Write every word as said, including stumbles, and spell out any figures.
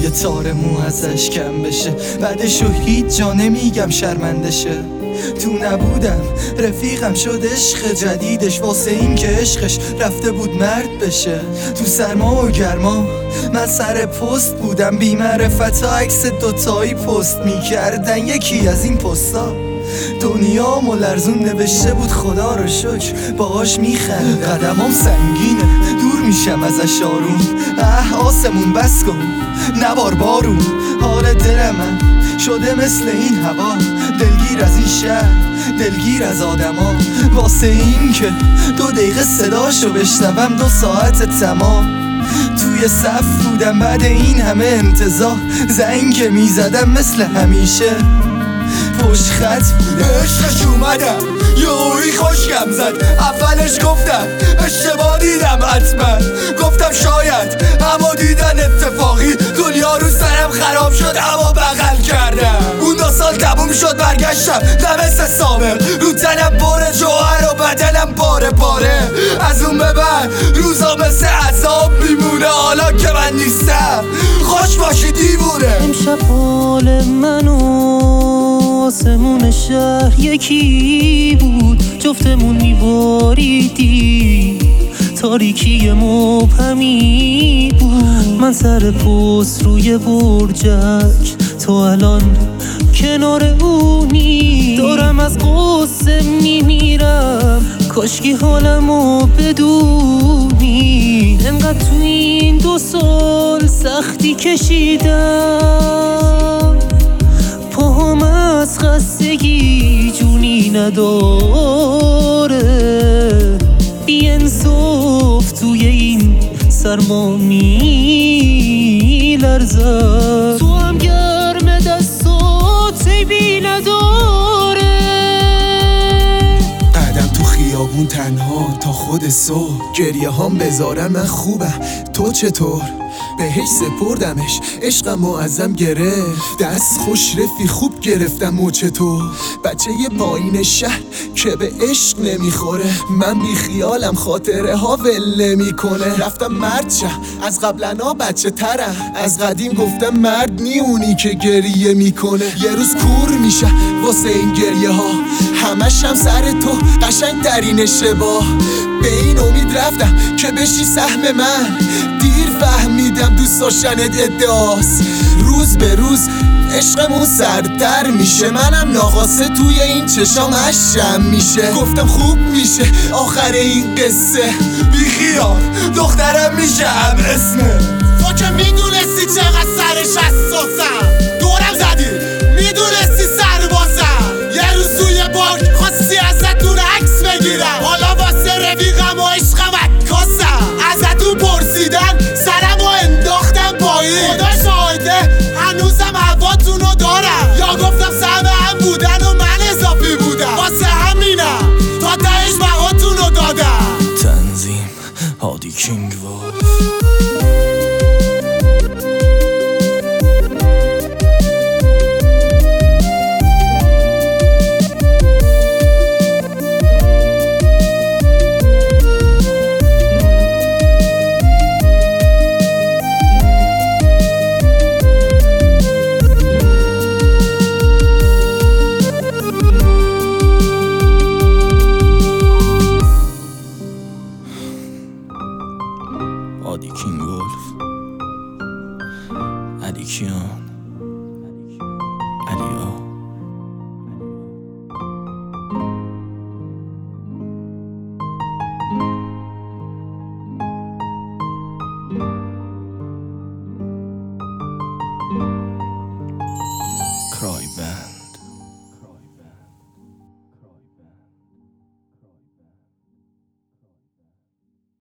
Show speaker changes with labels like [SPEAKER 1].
[SPEAKER 1] یه تار مو ازش کم بشه. بعدشو هیچ جا نمیگم شرمنده شه. تو نبودم رفیقم شد عشق جدیدش، واسه این که عشقش رفته بود مرد بشه. تو سرما و گرما من سر پست بودم، بی معرفت ها عکس دوتایی پست میکردن. یکی از این پستا دنیا ملرزون نوشته بود خدا رو شکر باهاش میخند. قدمام سنگینه دور میشم ازش آروم. اه آسمون بس کن نبار بارون. حال دل من شده مثل این هوا، دلگیر از این شهر دلگیر از آدما. واسه این که دو دقیقه صداشو بشنوم دو ساعت تمام. توی صف بودم بعد این همه انتظار، زنگ میزدم مثل همیشه پشت خط بودم. عشقش اومدم یهویی خوشگم زد. اولش گفتم اشتباه دیدم حتما، گفتم شاید، اما دیدن اتفاقی دنیا رو سرم خراب شد. اما بغل کردم اون دو سال تموم شد، برگشتم نه مثل سابق. رو تنم باره جوهر و بدنم پاره پاره. از اون به بعد روزا مثل عذاب میمونه حالا که من نیستم. خوش باشی دیوونه.
[SPEAKER 2] امشب حال منو آسمون شهر یکی بود، جفتمون میباریدی تاریکی مبهمی بود. من سر پست روی برجک، تو الان کنار اونی. دارم از قصه میمیرم، کاشکی حالمو بدونی. انقدر تو این دو سال سختی کشیدم، پاهم از خستگی جونی نداره. بی انصاف توی این سرما می لرزم. تو هم گرم دستات عیبی نداره.
[SPEAKER 3] قدم تو خیابون تنها تا خود صبح، گریه هام بذارم من خوبم تو چطور؟ بهش سپردمش عشقم معظم گرفت، دست خوش رفی خوب گرفتم مچ تو. بچه یه پایین شهر که به عشق نمیخوره، من بی خیالم خاطره ها ول نمیکنه. رفتم مرد شه از قبلنا بچه ترم، از قدیم گفتم مرد نی اونی که گریه میکنه. یه روز کور میشه واسه این گریه ها، همش هم سر تو قشنگ ترین اشتباه. به این امید رفتم که بشی سهم من، دیر فهمیدم دوست داشتنت ادعاست. روز به روز عشقمون سردتر میشه، منم ناقصه توی این چشام اشم میشه. گفتم خوب میشه آخر این قصه، بی خیال دخترم میشم اسمه.
[SPEAKER 4] تو که میدونستی چقدر سرش حساسم، دورم زدی میدونستی سربازم. یه روز توی بانک خواستی ازتون عکس بگیرم، حالا واسه رفیقم و عشقم عکاسم. ازتون پرسیدن سرم و انداختم پایین، خدا شاهده هنوزم هواتونو دارم. یا گفتم سهم هم بودن و من اضافی بودم، واسه همینم تا تهش بقاتونو دادم.
[SPEAKER 1] تنظیم هادی کینگ وولف. هادی کینگ وولف. ادیکیان.